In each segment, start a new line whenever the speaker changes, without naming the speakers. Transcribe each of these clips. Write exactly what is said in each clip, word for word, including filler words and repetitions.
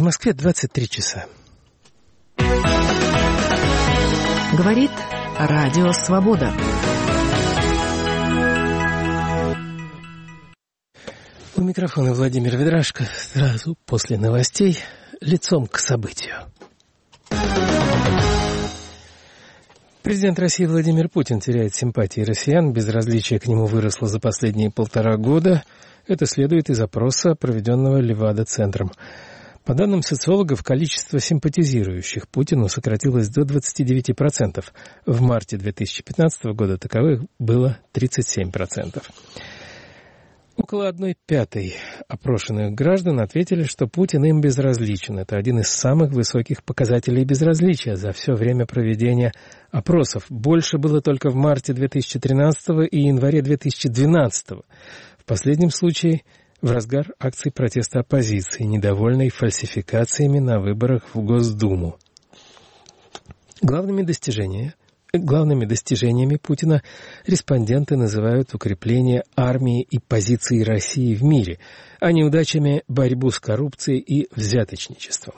В Москве двадцать три часа.
Говорит Радио Свобода.
У микрофона Владимир Ведрашко. Сразу после новостей лицом к событию. Президент России Владимир Путин теряет симпатии россиян. Безразличие к нему выросло за последние полтора года. Это следует из опроса, проведенного Левада-центром. По данным социологов, количество симпатизирующих Путину сократилось до двадцати девяти процентов. В марте две тысячи пятнадцатого года таковых было тридцать семь процентов. Около одной пятой опрошенных граждан ответили, что Путин им безразличен. Это один из самых высоких показателей безразличия за все время проведения опросов. Больше было только в марте две тысячи тринадцатого и январе две тысячи двенадцатого. В последнем случае в разгар акций протеста оппозиции, недовольной фальсификациями на выборах в Госдуму. Главными достижениями Главными достижениями Путина респонденты называют укрепление армии и позиций России в мире, а неудачами борьбу с коррупцией и взяточничеством.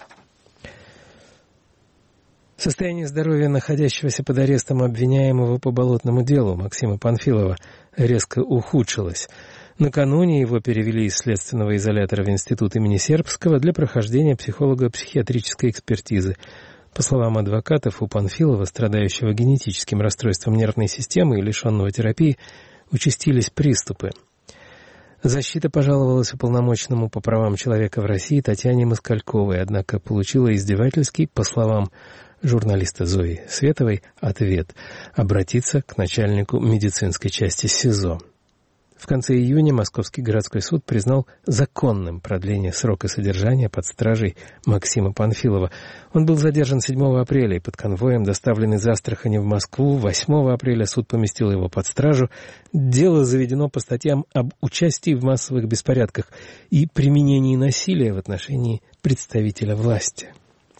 Состояние здоровья находящегося под арестом обвиняемого по болотному делу Максима Панфилова резко ухудшилось. Накануне его перевели из следственного изолятора в институт имени Сербского для прохождения психолого-психиатрической экспертизы. По словам адвокатов, у Панфилова, страдающего генетическим расстройством нервной системы и лишенного терапии, участились приступы. Защита пожаловалась уполномоченному по правам человека в России Татьяне Москальковой, однако получила издевательский, по словам журналиста Зои Световой, ответ – обратиться к начальнику медицинской части СИЗО. В конце июня Московский городской суд признал законным продление срока содержания под стражей Максима Панфилова. Он был задержан седьмого апреля и под конвоем доставлен из Астрахани в Москву. восьмого апреля суд поместил его под стражу. Дело заведено по статьям об участии в массовых беспорядках и применении насилия в отношении представителя власти.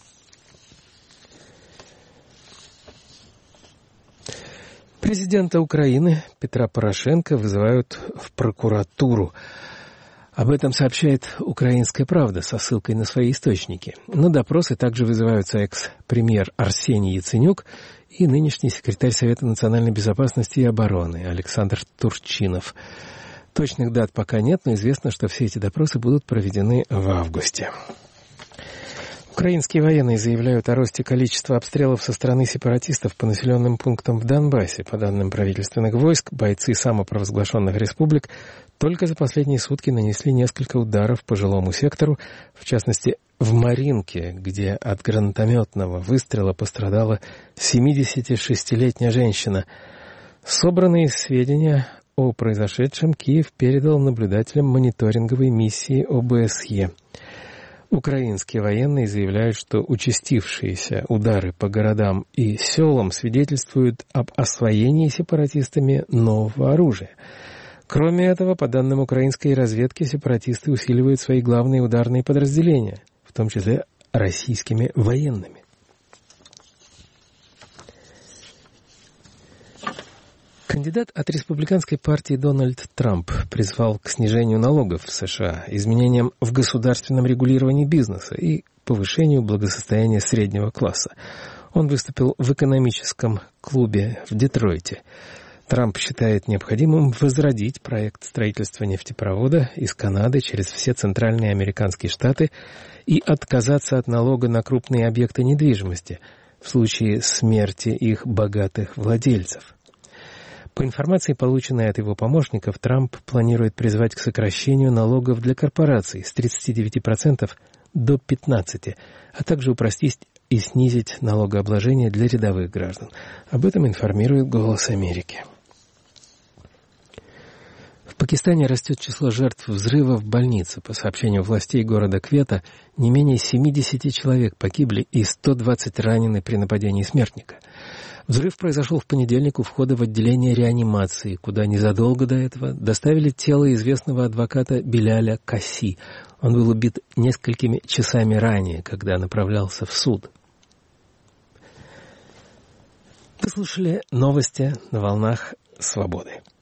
Президента Украины Петра Порошенко вызывают в прокуратуру. Об этом сообщает «Украинская правда» со ссылкой на свои источники. На допросы также вызываются экс-премьер Арсений Яценюк и нынешний секретарь Совета национальной безопасности и обороны Александр Турчинов. Точных дат пока нет, но известно, что все эти допросы будут проведены в августе. Украинские военные заявляют о росте количества обстрелов со стороны сепаратистов по населенным пунктам в Донбассе. По данным правительственных войск, бойцы самопровозглашенных республик только за последние сутки нанесли несколько ударов по жилому сектору, в частности, в Маринке, где от гранатометного выстрела пострадала семидесятишестилетняя женщина. Собранные сведения о произошедшем Киев передал наблюдателям мониторинговой миссии о бэ эс е. Украинские военные заявляют, что участившиеся удары по городам и селам свидетельствуют об освоении сепаратистами нового оружия. Кроме этого, по данным украинской разведки, сепаратисты усиливают свои главные ударные подразделения, в том числе российскими военными. Кандидат от республиканской партии Дональд Трамп призвал к снижению налогов в США, изменениям в государственном регулировании бизнеса и повышению благосостояния среднего класса. Он выступил в экономическом клубе в Детройте. Трамп считает необходимым возродить проект строительства нефтепровода из Канады через все центральные американские штаты и отказаться от налога на крупные объекты недвижимости в случае смерти их богатых владельцев. По информации, полученной от его помощников, Трамп планирует призвать к сокращению налогов для корпораций с тридцати девяти процентов до пятнадцати процентов, а также упростить и снизить налогообложение для рядовых граждан. Об этом информирует «Голос Америки». В Пакистане растет число жертв взрыва в больнице. По сообщению властей города Квета, не менее семидесяти человек погибли и сто двадцать ранены при нападении смертника. Взрыв произошел в понедельник у входа в отделение реанимации, куда незадолго до этого доставили тело известного адвоката Биляля Касси. Он был убит несколькими часами ранее, когда направлялся в суд. Вы слушали новости на волнах «Свободы».